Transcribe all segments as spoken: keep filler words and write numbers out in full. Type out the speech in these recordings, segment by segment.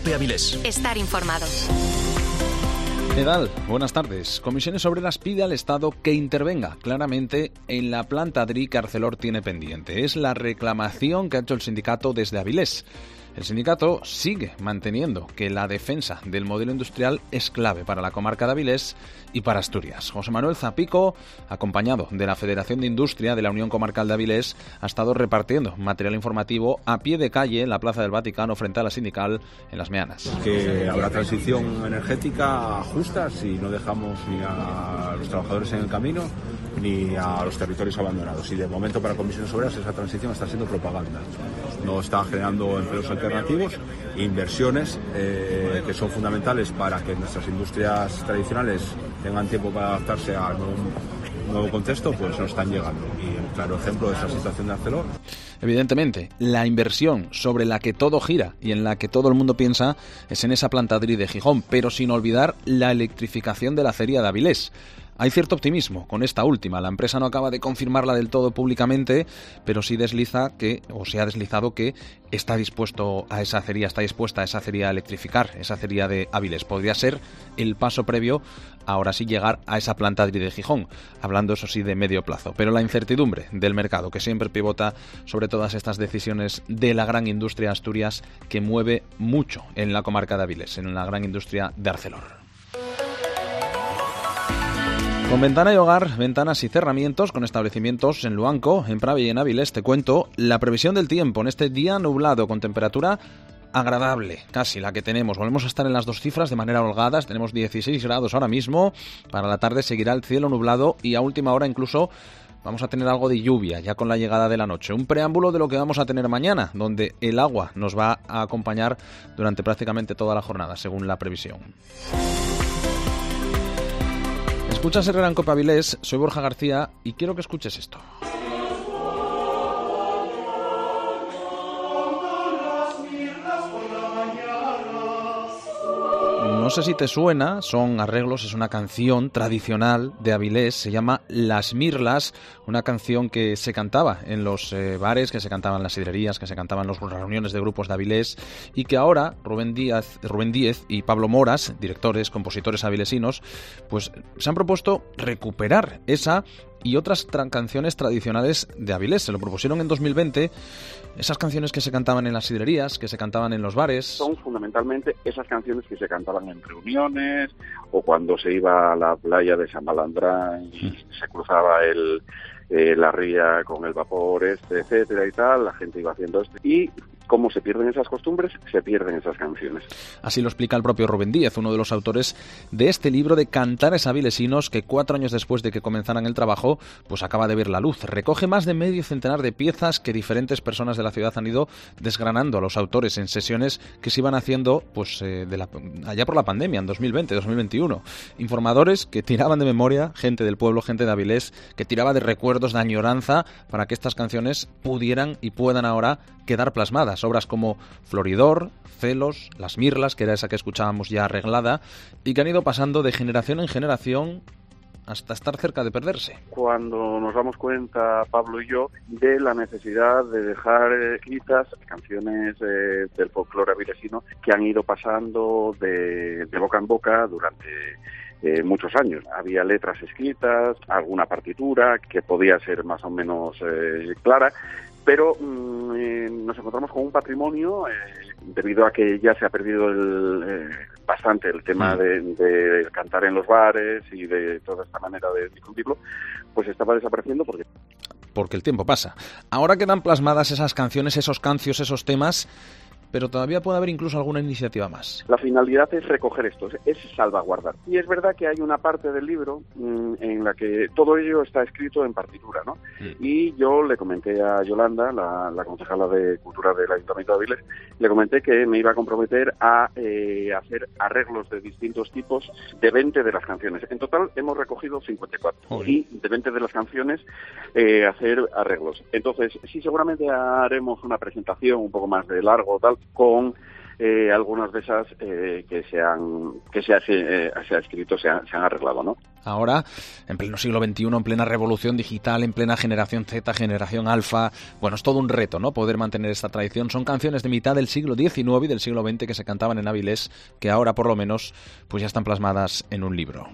COPE Avilés. Estar informados. EDAL, buenas tardes. Comisiones Obreras pide al Estado que intervenga claramente en la planta D R I que Arcelor tiene pendiente. Es la reclamación que ha hecho el sindicato desde Avilés. El sindicato sigue manteniendo que la defensa del modelo industrial es clave para la comarca de Avilés y para Asturias. José Manuel Zapico, acompañado de la Federación de Industria de la Unión Comarcal de Avilés, ha estado repartiendo material informativo a pie de calle en la Plaza del Vaticano frente a la sindical en Las Meanas. Que habrá transición energética justa si no dejamos ni a los trabajadores en el camino ni a los territorios abandonados. Y de momento para Comisiones Obreras esa transición está siendo propaganda. No está generando empleos alternativos, inversiones eh, que son fundamentales para que nuestras industrias tradicionales tengan tiempo para adaptarse a un nuevo contexto, pues no están llegando. Y un claro ejemplo de esa situación de Arcelor. Evidentemente, la inversión sobre la que todo gira y en la que todo el mundo piensa es en esa planta D R I de Gijón, pero sin olvidar la electrificación de la acería de Avilés. Hay cierto optimismo con esta última. La empresa no acaba de confirmarla del todo públicamente, pero sí desliza que, o se ha deslizado que está dispuesto a esa acería, está dispuesta a esa acería a electrificar, esa acería de Avilés. Podría ser el paso previo a ahora sí llegar a esa planta D R I de Gijón, hablando eso sí de medio plazo. Pero la incertidumbre del mercado, que siempre pivota sobre todas estas decisiones de la gran industria de Asturias, que mueve mucho en la comarca de Avilés, en la gran industria de Arcelor. Con Ventana y Hogar, ventanas y cerramientos, con establecimientos en Luanco, en Pravia y en Avilés, te cuento la previsión del tiempo en este día nublado con temperatura agradable, casi la que tenemos. Volvemos a estar en las dos cifras de manera holgada, tenemos dieciséis grados ahora mismo, para la tarde seguirá el cielo nublado y a última hora incluso vamos a tener algo de lluvia ya con la llegada de la noche. Un preámbulo de lo que vamos a tener mañana, donde el agua nos va a acompañar durante prácticamente toda la jornada, según la previsión. Escuchas Herrera en COPE Avilés, soy Borja García y quiero que escuches esto. No sé si te suena, son arreglos, es una canción tradicional de Avilés, se llama Las Mirlas, una canción que se cantaba en los eh, bares, que se cantaba en las sidrerías, que se cantaba en las reuniones de grupos de Avilés y que ahora Rubén Díaz, Rubén Díez y Pablo Moras, directores, compositores avilesinos, pues se han propuesto recuperar esa y otras tra- canciones tradicionales de Avilés. Se lo propusieron en dos mil veinte, esas canciones que se cantaban en las sidrerías, que se cantaban en los bares. Son fundamentalmente esas canciones que se cantaban en reuniones o cuando se iba a la playa de San Balandrán y se cruzaba el, eh, la ría con el vapor este, etcétera y tal, la gente iba haciendo esto. Y cómo se pierden esas costumbres, se pierden esas canciones. Así lo explica el propio Rubén Díaz, uno de los autores de este libro de Cantares Avilesinos, que cuatro años después de que comenzaran el trabajo, pues acaba de ver la luz. Recoge más de medio centenar de piezas que diferentes personas de la ciudad han ido desgranando a los autores en sesiones que se iban haciendo pues eh, de la, allá por la pandemia, en dos mil veinte, dos mil veintiuno. Informadores que tiraban de memoria, gente del pueblo, gente de Avilés, que tiraba de recuerdos, de añoranza, para que estas canciones pudieran y puedan ahora quedar plasmadas. Obras como Floridor, Celos, Las Mirlas, que era esa que escuchábamos ya arreglada, y que han ido pasando de generación en generación hasta estar cerca de perderse. Cuando nos damos cuenta, Pablo y yo, de la necesidad de dejar escritas canciones eh, del folclore avilesino que han ido pasando de, de boca en boca durante Eh, muchos años. Había letras escritas, alguna partitura que podía ser más o menos eh, clara, pero mm, eh, nos encontramos con un patrimonio eh, debido a que ya se ha perdido el, eh, bastante el tema de, de cantar en los bares y de toda esta manera de difundirlo, pues estaba desapareciendo porque porque el tiempo pasa. Ahora quedan plasmadas esas canciones, esos cancios, esos temas, pero todavía puede haber incluso alguna iniciativa más. La finalidad es recoger esto, es salvaguardar. Y es verdad que hay una parte del libro mmm, en la que todo ello está escrito en partitura, ¿no? Sí. Y yo le comenté a Yolanda, la, la concejala de Cultura del Ayuntamiento de Avilés, le comenté que me iba a comprometer a eh, hacer arreglos de distintos tipos de veinte de las canciones. En total hemos recogido cincuenta y cuatro. Joder. Y de veinte de las canciones eh, hacer arreglos. Entonces, sí, seguramente haremos una presentación un poco más de largo, tal, con eh, algunas de esas eh, que se han que se ha, eh, se ha escrito se han, se han arreglado, ¿no? Ahora, en pleno siglo veintiuno, en plena revolución digital, en plena generación Z, generación alfa, bueno, es todo un reto, ¿no?, poder mantener esta tradición. Son canciones de mitad del siglo diecinueve y del siglo veinte que se cantaban en Avilés, que ahora, por lo menos, pues ya están plasmadas en un libro.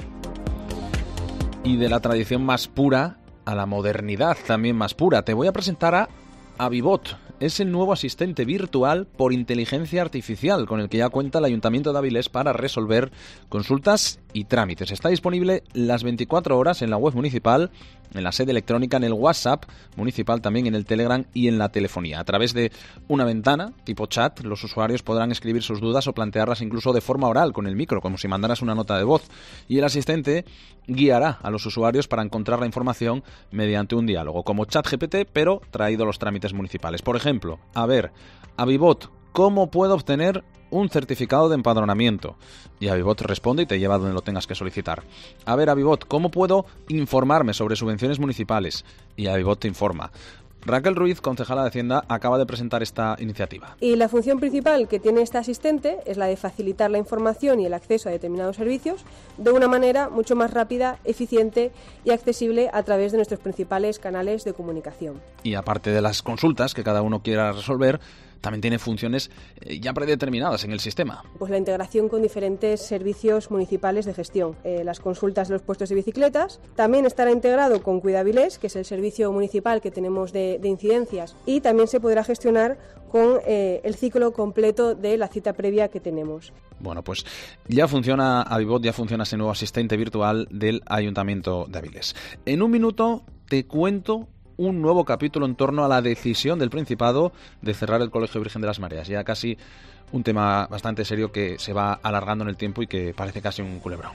Y de la tradición más pura a la modernidad también más pura, te voy a presentar a Avibot. Es el nuevo asistente virtual por inteligencia artificial con el que ya cuenta el Ayuntamiento de Avilés para resolver consultas y trámites. Está disponible las veinticuatro horas en la web municipal, en la sede electrónica, en el WhatsApp municipal, también en el Telegram y en la telefonía. A través de una ventana tipo chat, los usuarios podrán escribir sus dudas o plantearlas incluso de forma oral con el micro, como si mandaras una nota de voz. Y el asistente guiará a los usuarios para encontrar la información mediante un diálogo, como ChatGPT, pero traído a los trámites municipales. Por ejemplo, a ver, Avibot, ¿cómo puedo obtener un certificado de empadronamiento? Y Avibot responde y te lleva donde lo tengas que solicitar. A ver, Avibot, ¿cómo puedo informarme sobre subvenciones municipales? Y Avibot te informa. Raquel Ruiz, concejala de Hacienda, acaba de presentar esta iniciativa. Y la función principal que tiene este asistente es la de facilitar la información y el acceso a determinados servicios de una manera mucho más rápida, eficiente y accesible a través de nuestros principales canales de comunicación. Y aparte de las consultas que cada uno quiera resolver, también tiene funciones ya predeterminadas en el sistema. Pues la integración con diferentes servicios municipales de gestión. Eh, las consultas de los puestos de bicicletas. También estará integrado con Cuidavilés, que es el servicio municipal que tenemos de, de incidencias. Y también se podrá gestionar con eh, el ciclo completo de la cita previa que tenemos. Bueno, pues ya funciona Avibot, ya funciona ese nuevo asistente virtual del Ayuntamiento de Avilés. En un minuto te cuento un nuevo capítulo en torno a la decisión del Principado de cerrar el Colegio Virgen de las Mareas. Ya casi un tema bastante serio que se va alargando en el tiempo y que parece casi un culebrón.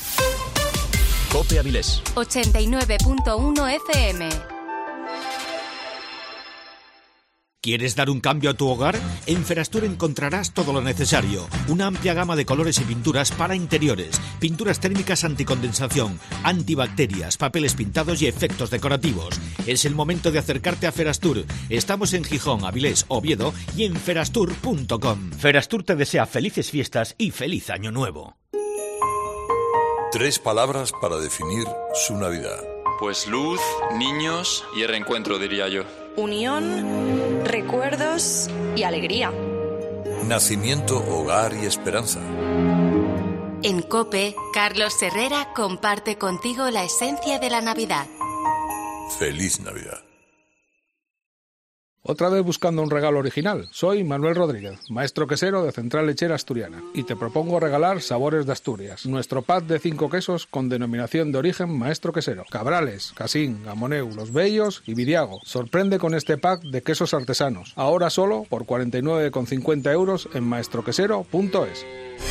COPE Avilés. ochenta y nueve punto uno F M. ¿Quieres dar un cambio a tu hogar? En Ferastur encontrarás todo lo necesario. Una amplia gama de colores y pinturas para interiores, pinturas térmicas anticondensación, antibacterias, papeles pintados y efectos decorativos. Es el momento de acercarte a Ferastur. Estamos en Gijón, Avilés, Oviedo y en ferastur punto com. Ferastur te desea felices fiestas y feliz año nuevo. Tres palabras para definir su Navidad. Pues luz, niños y el reencuentro, diría yo. Unión, recuerdos y alegría. Nacimiento, hogar y esperanza. En COPE, Carlos Herrera comparte contigo la esencia de la Navidad. Feliz Navidad. Otra vez buscando un regalo original. Soy Manuel Rodríguez, maestro quesero de Central Lechera Asturiana, y te propongo regalar Sabores de Asturias, nuestro pack de cinco quesos con denominación de origen maestro quesero. Cabrales, Casín, Gamoneu, Los Bellos y Vidiago. Sorprende con este pack de quesos artesanos, ahora solo por cuarenta y nueve con cincuenta euros en maestro quesero punto es.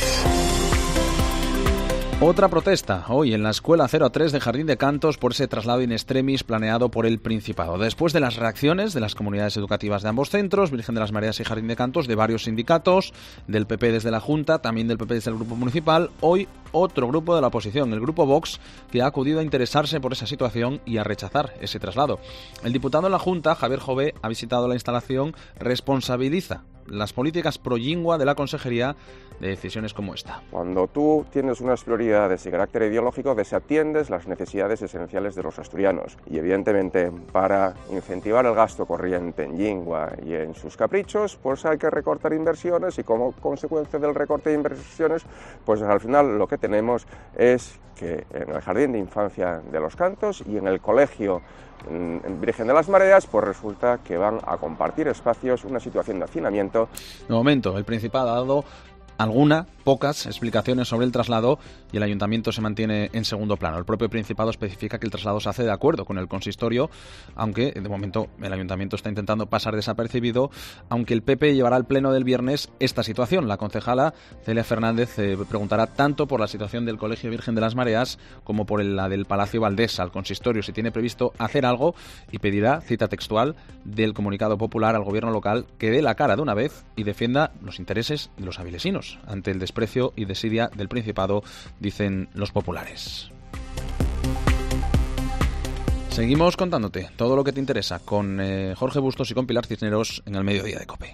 Otra protesta hoy en la Escuela cero a tres de Jardín de Cantos por ese traslado in extremis planeado por el Principado. Después de las reacciones de las comunidades educativas de ambos centros, Virgen de las Mareas y Jardín de Cantos, de varios sindicatos, del P P desde la Junta, también del P P desde el Grupo Municipal, hoy otro grupo de la oposición, el Grupo Vox, que ha acudido a interesarse por esa situación y a rechazar ese traslado. El diputado en la Junta, Javier Jové, ha visitado la instalación, responsabiliza las políticas pro lingua de la Consejería de decisiones como esta. Cuando tú tienes unas prioridades de carácter ideológico, desatiendes las necesidades esenciales de los asturianos. Y evidentemente, para incentivar el gasto corriente en lingua y en sus caprichos, pues hay que recortar inversiones y como consecuencia del recorte de inversiones, pues al final lo que tenemos es que en el Jardín de Infancia de los Cantos y en el Colegio en Virgen de las Mareas, pues resulta que van a compartir espacios, una situación de hacinamiento. De momento, el Principado ha dado alguna, pocas explicaciones sobre el traslado y el Ayuntamiento se mantiene en segundo plano. El propio Principado especifica que el traslado se hace de acuerdo con el consistorio, aunque de momento el Ayuntamiento está intentando pasar desapercibido, aunque el P P llevará al pleno del viernes esta situación. La concejala Celia Fernández eh, preguntará tanto por la situación del Colegio Virgen de las Mareas como por la del Palacio Valdés al consistorio, si tiene previsto hacer algo, y pedirá, cita textual del comunicado popular al gobierno local, que dé la cara de una vez y defienda los intereses de los avilesinos ante el desprecio y desidia del Principado, dicen los populares. Seguimos contándote todo lo que te interesa con eh, Jorge Bustos y con Pilar Cisneros en el Mediodía de COPE.